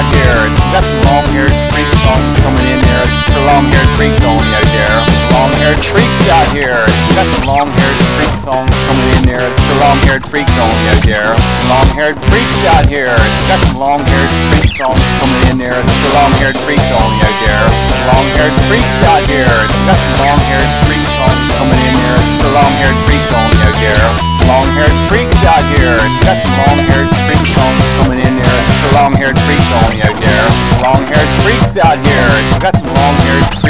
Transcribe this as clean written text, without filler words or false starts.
out here. Got some long-haired freaks on coming in there. For long-haired freaks on out there. Long-haired freaks out here. Got some long-haired freaks on coming in there. For long-haired freaks on out there. Long-haired freaks out here. Got some long-haired freaks on coming in there. For long-haired freaks on out there. Long-haired freaks out here. Got some long-haired freaks on coming in there. For long-haired freaks on out there. Long-haired freaks out here. Got some long-haired freaks on coming in there. For long-haired freaks on out there. Long-haired freaks out here. Got some long-haired